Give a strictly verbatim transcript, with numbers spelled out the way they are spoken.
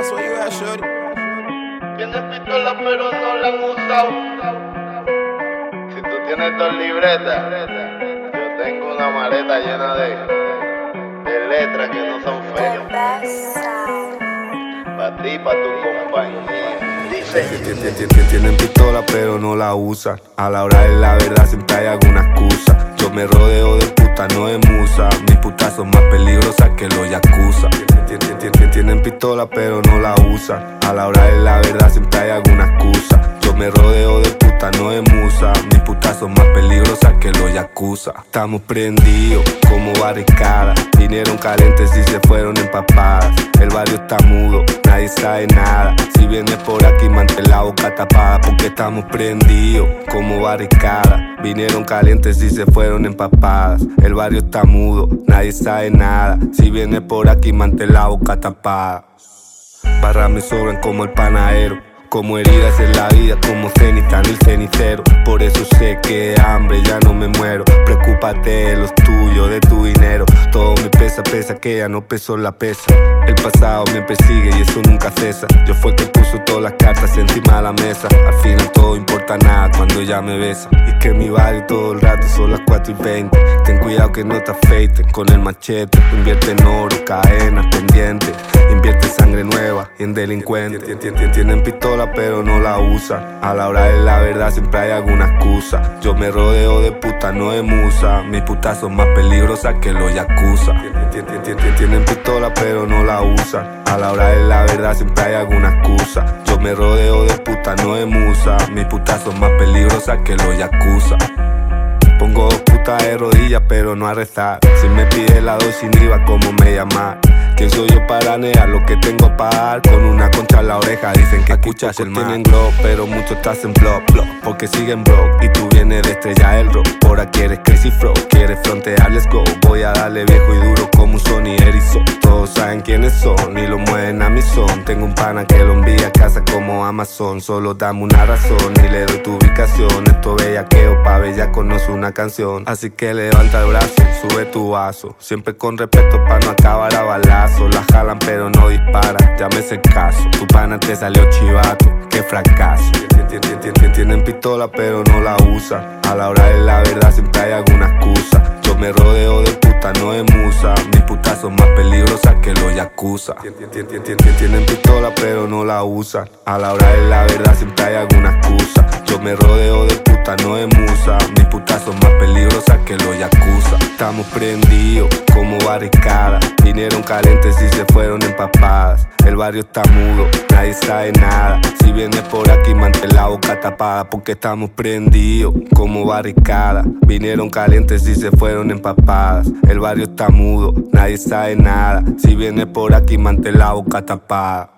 That's where you at, shorty. Tienes pistola pero no la han usado. Si tú tienes dos libretas, yo tengo una maleta llena de, de letras que no son feas. Pa' ti, pa' tu compañía. Tienen pistola pero no la usan. A la hora de la verdad siempre hay alguna excusa. Yo me rodeo de puta, no de musa. Mis putas son más peligrosas que los yakuza. Tienen pistola pero no la usan. A la hora de la verdad siempre hay alguna excusa. Yo me rodeo de puta, no de musa. Mis putas son más peligrosas que los yakuza. Estamos prendidos como barricada. Vinieron calientes y se fueron empapadas. El barrio está mudo, nadie sabe nada. Si vienes por aquí mantén la boca tapada, porque estamos prendidos como barricada. Vinieron calientes y se fueron empapadas. El barrio está mudo, nadie sabe nada. Si vienes por aquí mantén la boca tapada. Barras me sobran como el panadero, como heridas en la vida, como ceniza en el cenicero. Por eso sé que de hambre ya no me muero. Preocúpate de los tuyos, de tu dinero. Todo me pesa, pesa que ya no peso la pesa. El pasado me persigue y eso nunca cesa. Yo fue el que puso todas las cartas encima de la mesa. Al final todo importa nada cuando ya me besa. Y es que mi barrio todo el rato son las cuatro y veinte. Ten cuidado que no te afeiten con el machete. Invierte en oro, cadenas, pendientes. Invierte sangre nueva y en delincuentes. Tienen pistola pero no la usan. A la hora de la verdad siempre hay alguna excusa. Yo me rodeo de puta, no de musa. Mis putas son más peligrosas que los yakuza. Tienen pistola pero no la usan. A la hora de la verdad siempre hay alguna excusa. Yo me rodeo de puta, no de musa. Mis putas son más peligrosas que los yakuza. Pongo dos putas de rodillas pero no a rezar. Si me pide la doy sin I V A, como me llamas. ¿Quién soy yo para negar lo que tengo para dar? Con una concha en la oreja dicen que escuchas el mal. Tienen glow, pero muchos estás en blog, blog, porque siguen broke. Y tú vienes de estrella el rock. Por aquí eres crazy flow, quieres frontear, let's go. Voy a darle viejo y duro como un Sony Ericsson. Todos saben quiénes son y lo mueven a mi son. Tengo un pana que lo envía a casa como Amazon. Solo dame una razón y le doy tu ubicación. Esto bellaqueo pa' bella conoce una canción. Así que levanta el brazo, sube tu vaso. Siempre con respeto pa' no acabar a balazo. La jalan pero no disparan, llámese el caso. Tu pana te salió chivato, qué fracaso. Tienen pistola pero no la usan. A la hora de la verdad siempre hay alguna excusa. Yo me rodeo de puta, no de musa. Mis putas son más peligrosas que los yakuza. Tienen pistola pero no la usan. A la hora de la verdad siempre hay alguna excusa. Yo me rodeo de puta, no de musa. Mis putas son más peligrosas que los yakuza. Estamos prendidos como barricada. Vinieron calientes y se fueron empapadas. El barrio está mudo, nadie sabe nada. Si vienes por aquí mantén la boca tapada, porque estamos prendidos como barricada. Vinieron calientes y se fueron empapadas. El barrio está mudo, nadie sabe nada. Si vienes por aquí mantén la boca tapada.